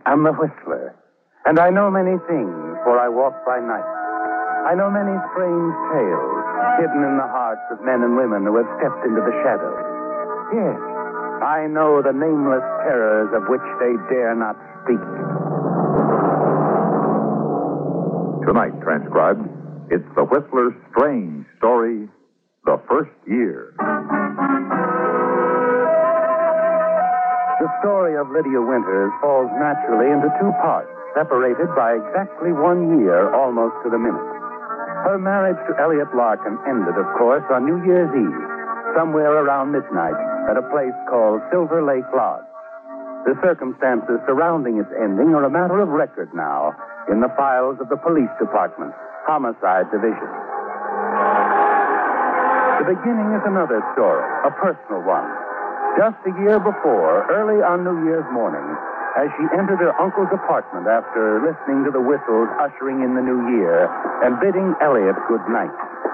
am the Whistler, and I know many things, for I walk by night. I know many strange tales hidden in the hearts of men and women who have stepped into the shadows. Yes, I know the nameless terrors of which they dare not speak. Tonight, transcribed, it's the Whistler's strange story, The First Year. The story of Lydia Winters falls naturally into two parts, separated by exactly 1 year, almost to the minute. Her marriage to Elliot Larkin ended, of course, on New Year's Eve, somewhere around midnight, at a place called Silver Lake Lodge. The circumstances surrounding its ending are a matter of record now in the files of the police department, Homicide Division. The beginning is another story, a personal one. Just a year before, early on New Year's morning, as she entered her uncle's apartment after listening to the whistles ushering in the new year and bidding Elliot good night.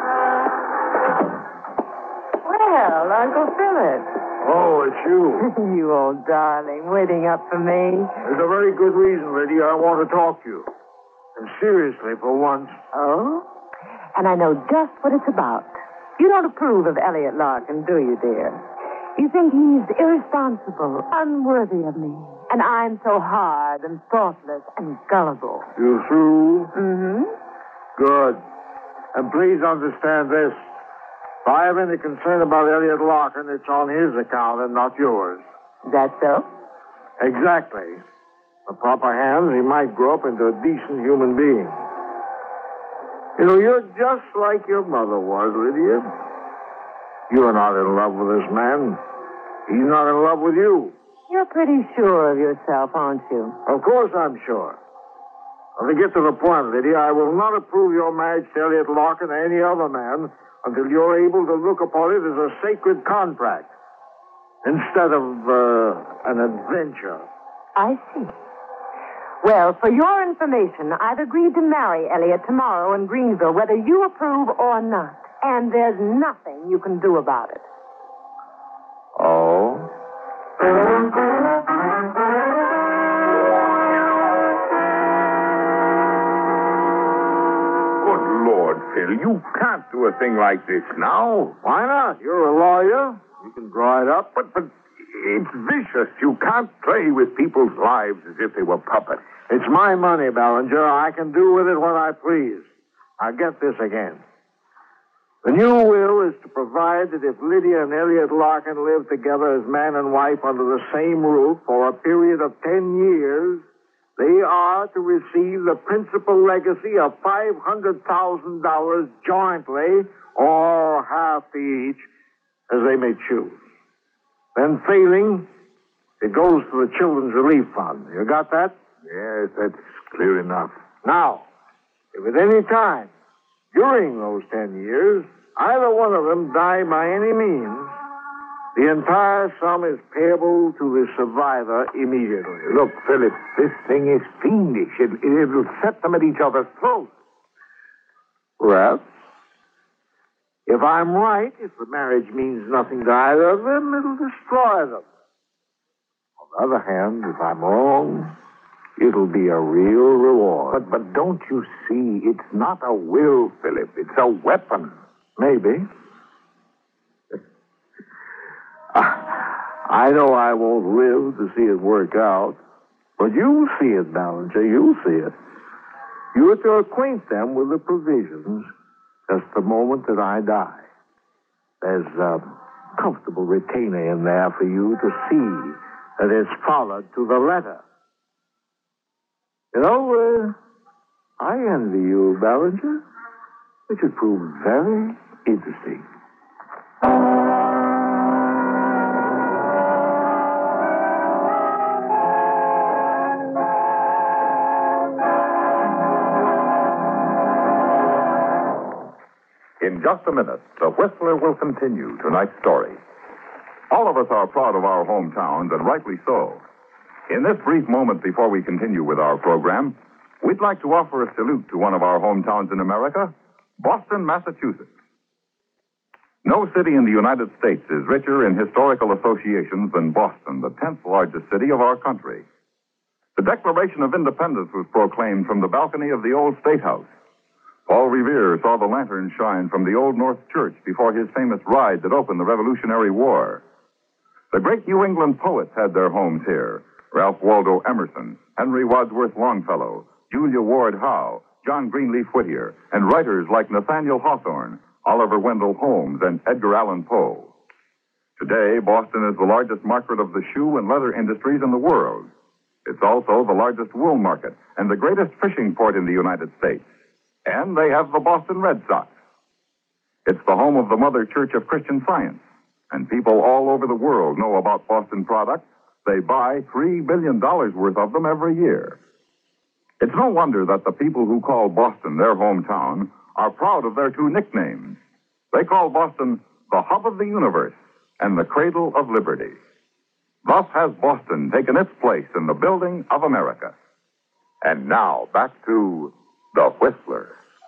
Well, Uncle Philip. Oh, it's you. You old darling, waiting up for me. There's a very good reason, Lydia. I want to talk to you. And seriously, for once. Oh? And I know just what it's about. You don't approve of Elliot Larkin, do you, dear? You think he's irresponsible, unworthy of me. And I'm so hard and thoughtless and gullible. You through? Mm-hmm. Good. And please understand this. If I have any concern about Elliot Larkin, it's on his account and not yours. That so? Exactly. In the proper hands, he might grow up into a decent human being. You know, you're just like your mother was, Lydia. You're not in love with this man. He's not in love with you. You're pretty sure of yourself, aren't you? Of course I'm sure. Now, to get to the point, Lydia, I will not approve your marriage to Elliot Larkin or any other man until you're able to look upon it as a sacred contract instead of an adventure. I see. Well, for your information, I've agreed to marry Elliot tomorrow in Greenville, whether you approve or not. And there's nothing you can do about it. Oh? Good Lord, Phil, you can't do a thing like this now. Why not? You're a lawyer. You can draw it up. But it's vicious. You can't play with people's lives as if they were puppets. It's my money, Ballinger. I can do with it what I please. Now get this again. The new will is to provide that if Lydia and Elliot Larkin live together as man and wife under the same roof for a period of 10 years, they are to receive the principal legacy of $500,000 jointly or half each, as they may choose. Then failing, it goes to the Children's Relief Fund. You got that? Yes, that's clear enough. Now, if at any time during those 10 years, either one of them die by any means, the entire sum is payable to the survivor immediately. Look, Philip, this thing is fiendish. It'll set them at each other's throats. Well, if I'm right, if the marriage means nothing to either of them, it'll destroy them. On the other hand, if I'm wrong, it'll be a real reward. But don't you see, it's not a will, Philip. It's a weapon. Maybe. I know I won't live to see it work out, but you'll see it, Ballinger. You'll see it. You're to acquaint them with the provisions just the moment that I die. There's a comfortable retainer in there for you to see that it's followed to the letter. You know, I envy you, Ballinger. It should prove very interesting. In just a minute, The Whistler will continue tonight's story. All of us are proud of our hometowns, and rightly so. In this brief moment before we continue with our program, we'd like to offer a salute to one of our hometowns in America, Boston, Massachusetts. No city in the United States is richer in historical associations than Boston, the 10th largest city of our country. The Declaration of Independence was proclaimed from the balcony of the old State House. Paul Revere saw the lantern shine from the Old North Church before his famous ride that opened the Revolutionary War. The great New England poets had their homes here. Ralph Waldo Emerson, Henry Wadsworth Longfellow, Julia Ward Howe, John Greenleaf Whittier, and writers like Nathaniel Hawthorne, Oliver Wendell Holmes, and Edgar Allan Poe. Today, Boston is the largest market of the shoe and leather industries in the world. It's also the largest wool market and the greatest fishing port in the United States. And they have the Boston Red Sox. It's the home of the Mother Church of Christian Science, and people all over the world know about Boston products. They buy $3 billion worth of them every year. It's no wonder that the people who call Boston their hometown are proud of their two nicknames. They call Boston the hub of the universe and the cradle of liberty. Thus has Boston taken its place in the building of America. And now, back to The Whistler.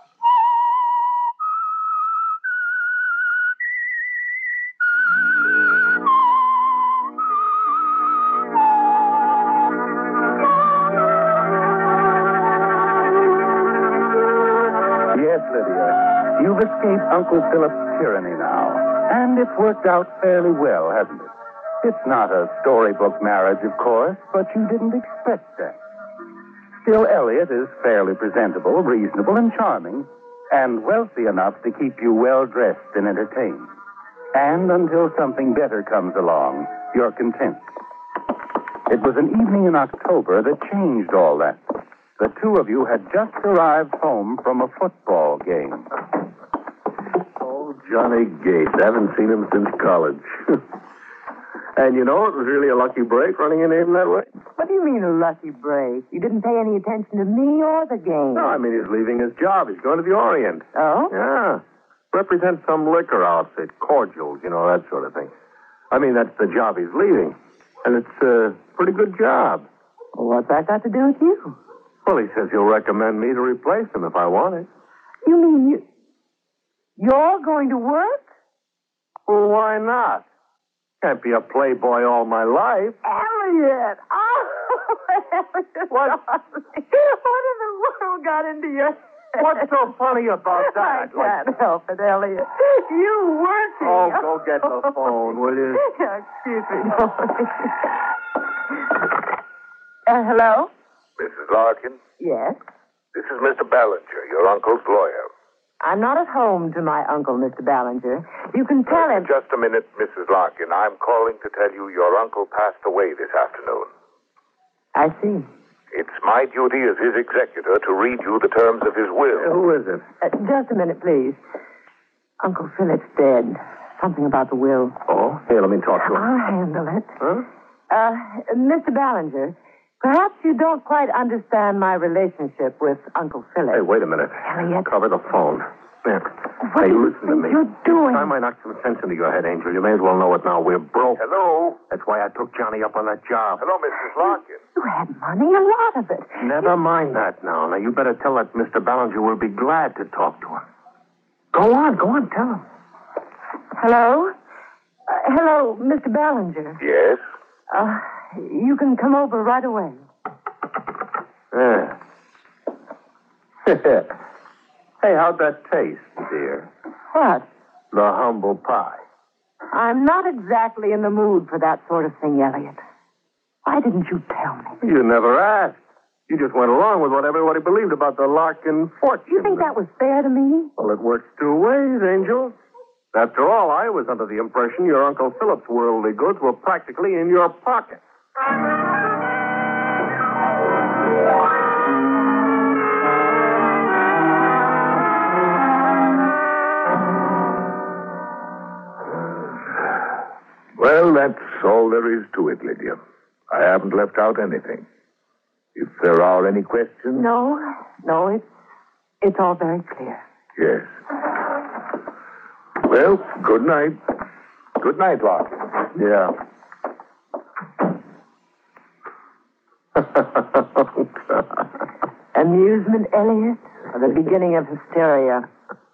Yes, Lydia, you've escaped Uncle Philip's tyranny now. And it's worked out fairly well, hasn't it? It's not a storybook marriage, of course, but you didn't expect that. Still, Elliot is fairly presentable, reasonable, and charming, and wealthy enough to keep you well-dressed and entertained. And until something better comes along, you're content. It was an evening in October that changed all that. The two of you had just arrived home from a football game. Oh, Johnny Gates. I haven't seen him since college. And you know, it was really a lucky break running into him that way. What do you mean a lucky break? You didn't pay any attention to me or the game. No, I mean, he's leaving his job. He's going to the Orient. Oh? Yeah. Represents some liquor outfit, cordials, you know, that sort of thing. I mean, that's the job he's leaving. And it's a pretty good job. Well, what's that got to do with you? Well, he says he'll recommend me to replace him if I want it. You mean you're going to work? Well, why not? Can't be a playboy all my life. Elliot! Oh, Elliot! What? What in the world got into your head? What's so funny about that? I can't help it, Elliot. You working. Oh, go get the phone, will you? Excuse me. Hello? Mrs. Larkin, Yes? this is Mr. Ballinger, your uncle's lawyer. I'm not at home to my uncle, Mr. Ballinger. You can tell him... Just a minute, Mrs. Larkin. I'm calling to tell you your uncle passed away this afternoon. I see. It's my duty as his executor to read you the terms of his will. Who is it? Just a minute, please. Uncle Philip's dead. Something about the will. Oh, here, let me talk to him. I'll handle it. Huh? Mr. Ballinger, perhaps you don't quite understand my relationship with Uncle Philip. Hey, wait a minute. Elliot. Cover the phone. There. What Hey, do you listen to think me. you're doing? Time I knocked some sense into your head, Angel. You may as well know it now. We're broke. Hello? That's why I took Johnny up on that job. Hello, Mrs. Larkin. You had money, a lot of it. Never mind that now. Now, you better tell that Mr. Ballinger we'll be glad to talk to him. Go on, tell him. Hello? Hello, Mr. Ballinger. Yes? You can come over right away. Yeah. Hey, how'd that taste, dear? What? The humble pie. I'm not exactly in the mood for that sort of thing, Elliot. Why didn't you tell me? You never asked. You just went along with what everybody believed about the Larkin fortune. You think that was fair to me? Well, it works two ways, Angel. After all, I was under the impression your Uncle Philip's worldly goods were practically in your pocket. Well, that's all there is to it, Lydia. I haven't left out anything. If there are any questions... No, it's all very clear. Yes. Well, good night. Good night, Larkin. Yeah. Amusement, Elliot, or the beginning of hysteria?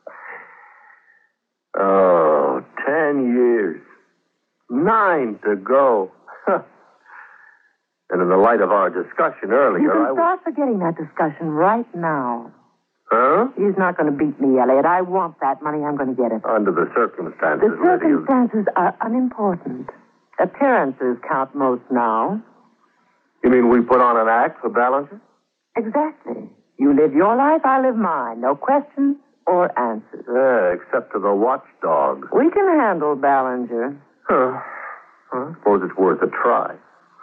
Oh, 10 years. 9 to go. And in the light of our discussion You earlier, can start forgetting that discussion right now. Huh? He's not going to beat me, Elliot. I want that money. I'm going to get it. Under the circumstances, The Lydia. circumstances are unimportant. Appearances count most now. You mean we put on an act for Ballinger? Exactly. You live your life, I live mine. No questions or answers. Yeah, except to the watchdog. We can handle Ballinger. Huh. I suppose it's worth a try.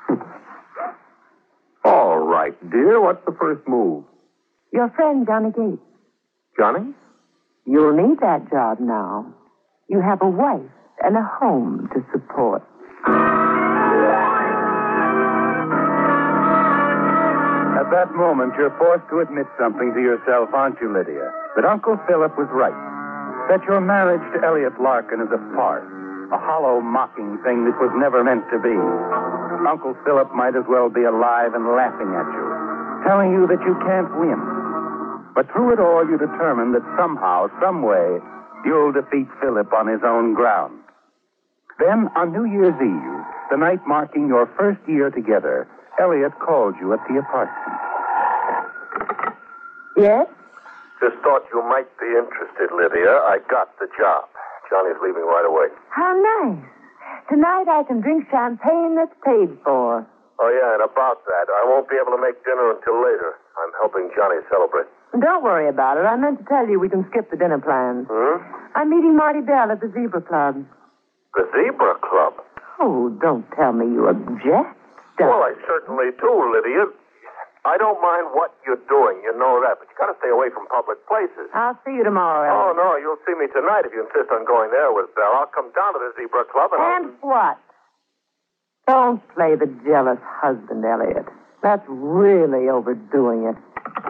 All right, dear. What's the first move? Your friend, Johnny Gates. Johnny? You'll need that job now. You have a wife and a home to support. At that moment, you're forced to admit something to yourself, aren't you, Lydia? That Uncle Philip was right. That your marriage to Elliot Larkin is a farce, a hollow, mocking thing that was never meant to be. Uncle Philip might as well be alive and laughing at you, telling you that you can't win. But through it all, you determine that somehow, some way, you'll defeat Philip on his own ground. Then, on New Year's Eve, the night marking your first year together, Elliot called you at the apartment. Yes? Just thought you might be interested, Lydia. I got the job. Johnny's leaving right away. How nice. Tonight I can drink champagne that's paid for. Oh, yeah, and about that, I won't be able to make dinner until later. I'm helping Johnny celebrate. Don't worry about it. I meant to tell you we can skip the dinner plans. I'm meeting Marty Bell at the Zebra Club. The Zebra Club? Oh, don't tell me you object. Well, I certainly do, Lydia. I don't mind what you're doing, you know that, but you gotta stay away from public places. I'll see you tomorrow, Oh, Elliot. no, you'll see me tonight if you insist on going there with Belle. I'll come down to the Zebra Club And what? Don't play the jealous husband, Elliot. That's really overdoing it.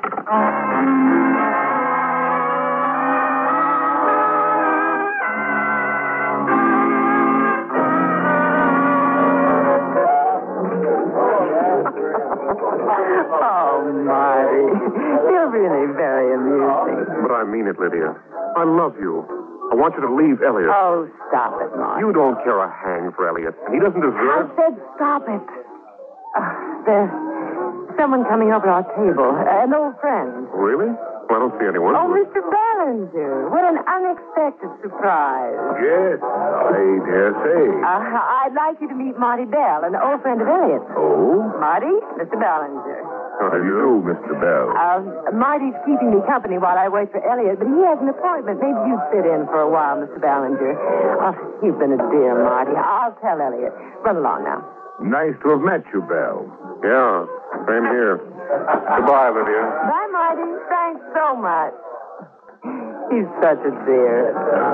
Oh, Marty. You're really very amusing. But I mean it, Lydia. I love you. I want you to leave Elliot. Oh, stop it, Marty. You don't care a hang for Elliot. He doesn't I deserve... said stop it. There's someone coming over our table. An old friend. Really? Well, I don't see anyone. Oh, Mr. Ballinger. What an unexpected surprise. Yes, I dare say. I'd like you to meet Marty Bell, an old friend of Elliot's. Oh? Marty, Mr. Ballinger. How do you do, Mr. Bell? Marty's keeping me company while I wait for Elliot, but he has an appointment. Maybe you sit in for a while, Mr. Ballinger. Oh, you've been a dear, Marty. I'll tell Elliot. Run along now. Nice to have met you, Bell. Yeah, same here. Goodbye, Lydia. Bye, Marty. Thanks so much. He's such a dear.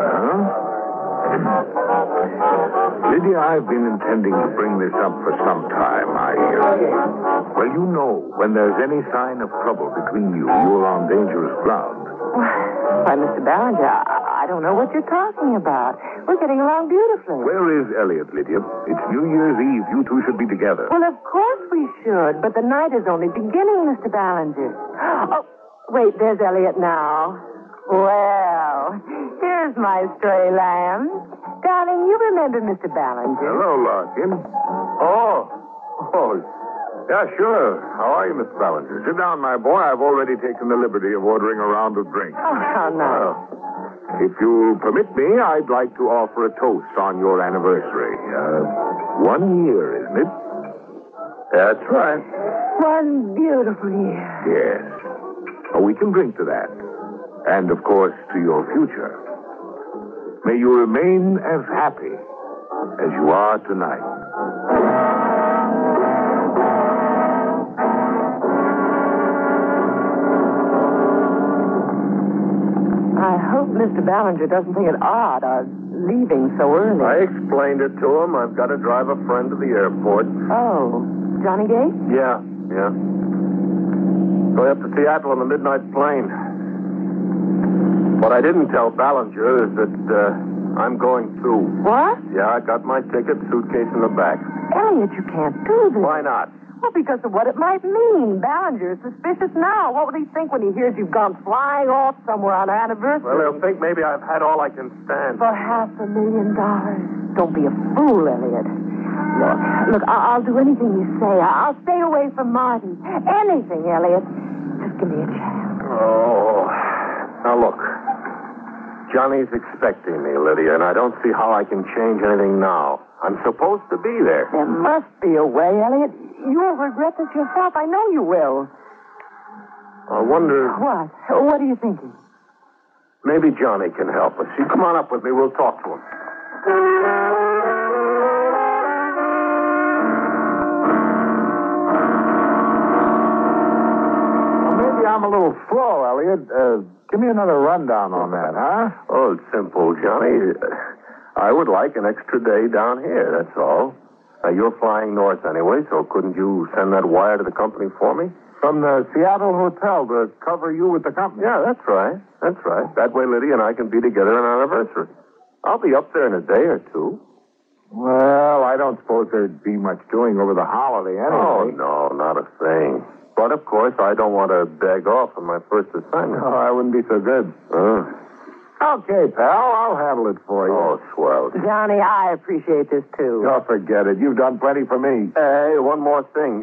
Lydia, I've been intending to bring this up for some time. Well, you know, when there's any sign of trouble between you, you're on dangerous ground. Why, Mr. Ballinger, I don't know what you're talking about. We're getting along beautifully. Where is Elliot, Lydia? It's New Year's Eve. You two should be together. Well, of course we should, but the night is only beginning, Mr. Ballinger. Oh, wait, there's Elliot now. Well, here's my stray lamb. Darling, you remember Mr. Ballinger. Hello, Larkin. Oh. Yeah, sure. How are you, Mr. Ballinger? Sit down, my boy. I've already taken the liberty of ordering a round of drinks. Oh, how nice. If you'll permit me, I'd like to offer a toast on your anniversary. 1 year, isn't it? That's right. One beautiful year. Yes. We can drink to that. And, of course, to your future. May you remain as happy as you are tonight. I hope Mr. Ballinger doesn't think it odd our leaving so early. I explained it to him. I've got to drive a friend to the airport. Oh, Johnny Gates? Yeah. Going up to Seattle on the midnight plane. What I didn't tell Ballinger is that I'm going too. What? Yeah, I got my ticket, suitcase in the back. Elliot, you can't do this. Why not? Well, because of what it might mean. Ballinger is suspicious now. What would he think when he hears you've gone flying off somewhere on our anniversary? Well, he'll think maybe I've had all I can stand. For $500,000. Don't be a fool, Elliot. Look, I'll do anything you say. I'll stay away from Marty. Anything, Elliot. Just give me a chance. Oh. Now, look. Johnny's expecting me, Lydia, and I don't see how I can change anything now. I'm supposed to be there. There must be a way, Elliot. You'll regret this yourself. I know you will. I wonder... What? What are you thinking? Maybe Johnny can help us. You come on up with me. We'll talk to him. Well, maybe I'm a little slow, Elliot. Give me another rundown on that, huh? Oh, it's simple, Johnny. I would like an extra day down here, that's all. Now, you're flying north anyway, so couldn't you send that wire to the company for me? From the Seattle hotel to cover you with the company. Yeah, that's right. That's right. That way Lydia and I can be together on our anniversary. I'll be up there in a day or two. Well, I don't suppose there'd be much doing over the holiday Oh, anyway. no, not a thing. But, of course, I don't want to beg off on my first assignment. Oh, I wouldn't be so good. Okay, pal, I'll handle it for you. Oh, swell. Johnny, I appreciate this, too. Oh, forget it. You've done plenty for me. Hey, one more thing.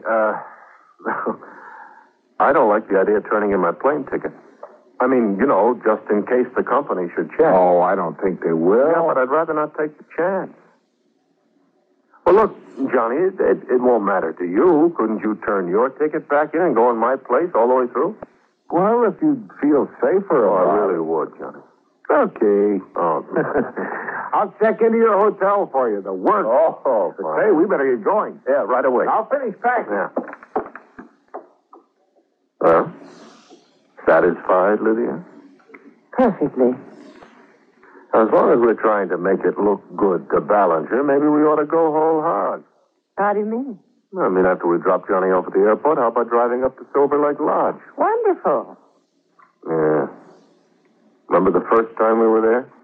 I don't like the idea of turning in my plane ticket. I mean, just in case the company should check. Oh, I don't think they will. Yeah, but I'd rather not take the chance. Well, look, Johnny, it won't matter to you. Couldn't you turn your ticket back in and go in my place all the way through? Well, if you'd feel safer. Oh, I really would, Johnny. Okay. Oh, I'll check into your hotel for you. The work. Oh, But say, we better get going. Yeah, right away. I'll finish packing. Yeah. Well, satisfied, Lydia? Perfectly. As long as we're trying to make it look good to Ballinger, maybe we ought to go whole hog. How do you mean? I mean, after we drop Johnny off at the airport, how about driving up to Silver Lake Lodge? Wonderful. Yeah. Remember the first time we were there?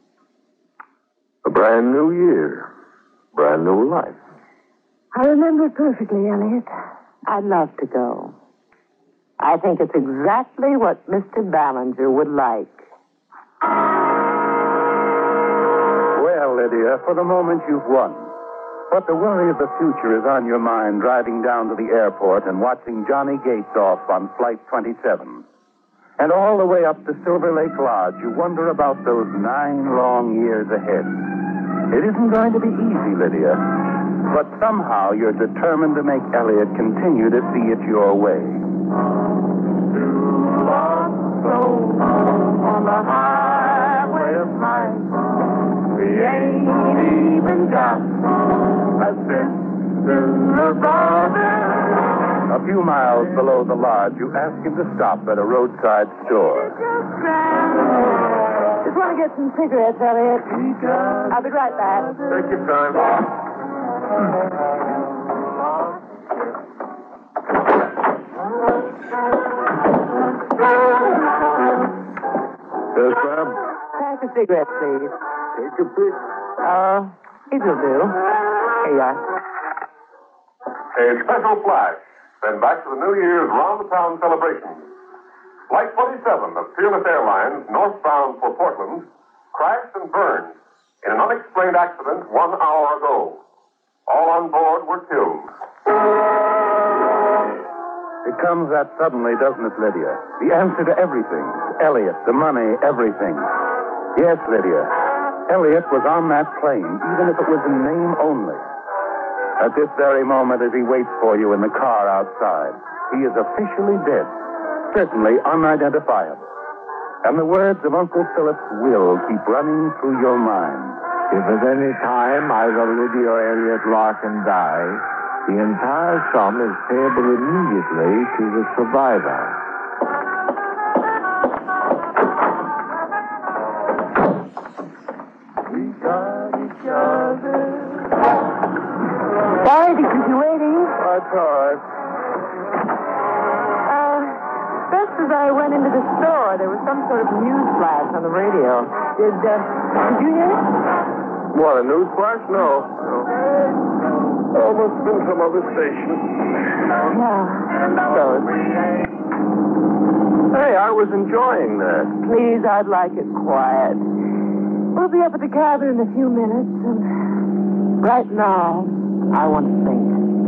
A brand new year. Brand new life. I remember it perfectly, Elliot. I'd love to go. I think it's exactly what Mr. Ballinger would like. Well, Lydia, for the moment you've won. But the worry of the future is on your mind driving down to the airport and watching Johnny Gates off on Flight 27. And all the way up to Silver Lake Lodge, you wonder about those 9 long years ahead. It isn't going to be easy, Lydia. But somehow you're determined to make Elliot continue to see it your way. On the highway of life, we ain't even got a sister or brother. A few miles below the lodge, you ask him to stop at a roadside store. Just want to get some cigarettes, Elliot. I'll be right back. Take your time. Yes, ma'am. Pack a cigarette, please. Take a pick. These will do. Here you are. A special flash. Then back to the New Year's round-the-town celebration. Flight 27 of Fearless Airlines, northbound for Portland, crashed and burned in an unexplained accident 1 hour ago. All on board were killed. It comes that suddenly, doesn't it, Lydia? The answer to everything. Elliot, the money, everything. Yes, Lydia. Elliot was on that plane, even if it was in name only. At this very moment, as he waits for you in the car outside, he is officially dead. Certainly unidentifiable. And the words of Uncle Philip's will keep running through your mind. If at any time either Lydia or Elliot Larkin die, the entire sum is payable immediately to the survivor. We got each other. Sorry to keep you waiting. That's all right. Just as I went into the store, there was some sort of news flash on the radio. Did you hear it? What, a news flash? No. Oh, must have been some other station. So, Hey, I was enjoying that. please, I'd like it quiet. We'll be up at the cabin in a few minutes, and right now, I want to think.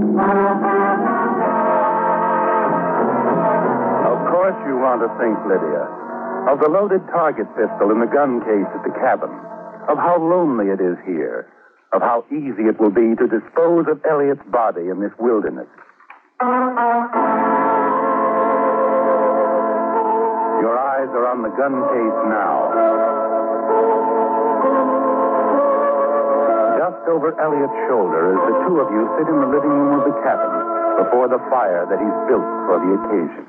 Of course you want to think, Lydia, of the loaded target pistol in the gun case at the cabin, of how lonely it is here, of how easy it will be to dispose of Elliot's body in this wilderness. Your eyes are on the gun case now. Just over Elliot's shoulder as the two of you sit in the living room of the cabin before the fire that he's built for the occasion.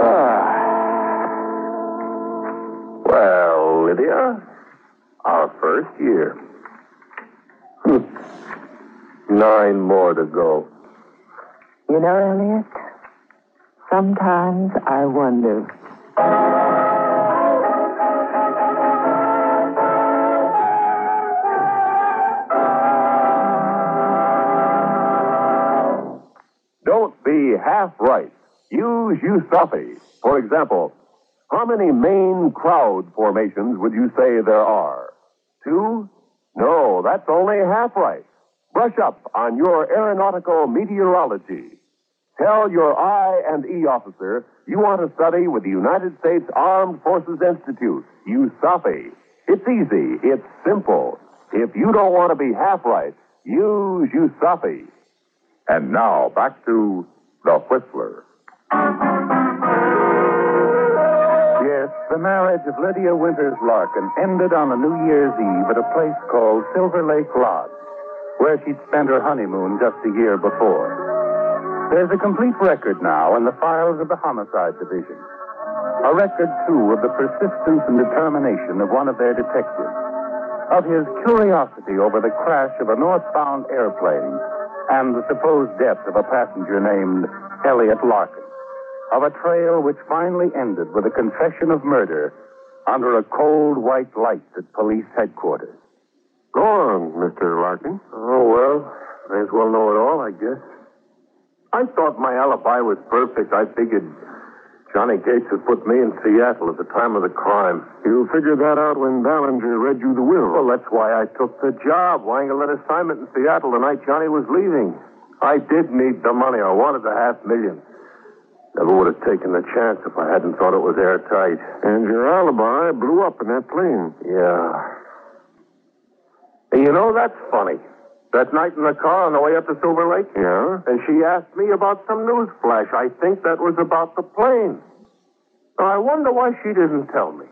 Well, Lydia, our first year. 9 more to go. You know, Elliot, sometimes I wonder. Don't be half right. Use Usafi. For example, how many main crowd formations would you say there are? 2? No, that's only half right. Brush up on your aeronautical meteorology. Tell your I&E officer you want to study with the United States Armed Forces Institute, USAFE. It's easy. It's simple. If you don't want to be half right, use USAFE. And now, back to The Whistler. Yes, the marriage of Lydia Winters Larkin ended on a New Year's Eve at a place called Silver Lake Lodge, where she'd spent her honeymoon just a year before. There's a complete record now in the files of the Homicide Division. A record, too, of the persistence and determination of one of their detectives, of his curiosity over the crash of a northbound airplane and the supposed death of a passenger named Elliot Larkin, of a trail which finally ended with a confession of murder under a cold white light at police headquarters. Go on, Mr. Larkin. Oh, well, may as well know it all, I guess. I thought my alibi was perfect. I figured Johnny Gates had put me in Seattle at the time of the crime. You figured that out when Ballinger read you the will? Well, that's why I took the job. Wangled an assignment in Seattle the night Johnny was leaving. I did need the money. I wanted the $500,000. Never would have taken the chance if I hadn't thought it was airtight. And your alibi blew up in that plane. Yeah. Hey, you know, that's funny. That night in the car on the way up to Silver Lake? Yeah? And she asked me about some news flash. I think that was about the plane. Now, I wonder why she didn't tell me.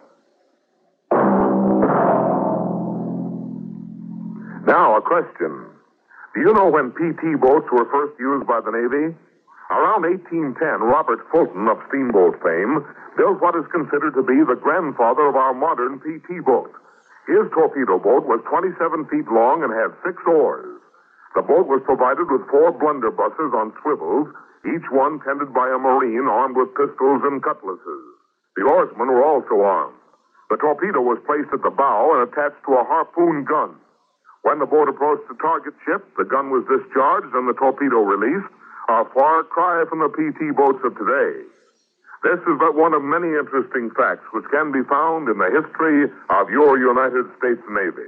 Now, a question. Do you know when PT boats were first used by the Navy? Around 1810, Robert Fulton of steamboat fame built what is considered to be the grandfather of our modern PT boat. His torpedo boat was 27 feet long and had 6 oars. The boat was provided with 4 blunderbusses on swivels, each one tended by a Marine armed with pistols and cutlasses. The oarsmen were also armed. The torpedo was placed at the bow and attached to a harpoon gun. When the boat approached the target ship, the gun was discharged and the torpedo released, a far cry from the PT boats of today. This is but one of many interesting facts which can be found in the history of your United States Navy.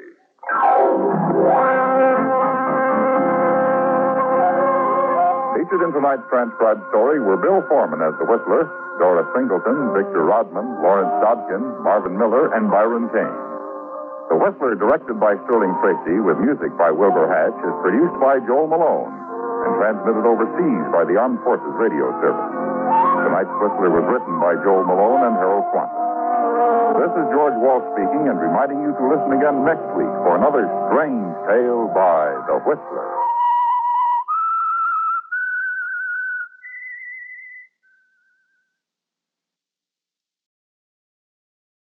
Featured in tonight's transcribed story were Bill Foreman as the Whistler, Dora Singleton, Victor Rodman, Lawrence Dodkin, Marvin Miller, and Byron Kane. The Whistler, directed by Sterling Tracy, with music by Wilbur Hatch, is produced by Joel Malone and transmitted overseas by the Armed Forces Radio Service. Tonight's Whistler was written by Joel Malone and Harold Quanten. This is George Walsh speaking and reminding you to listen again next week for another strange tale by The Whistler.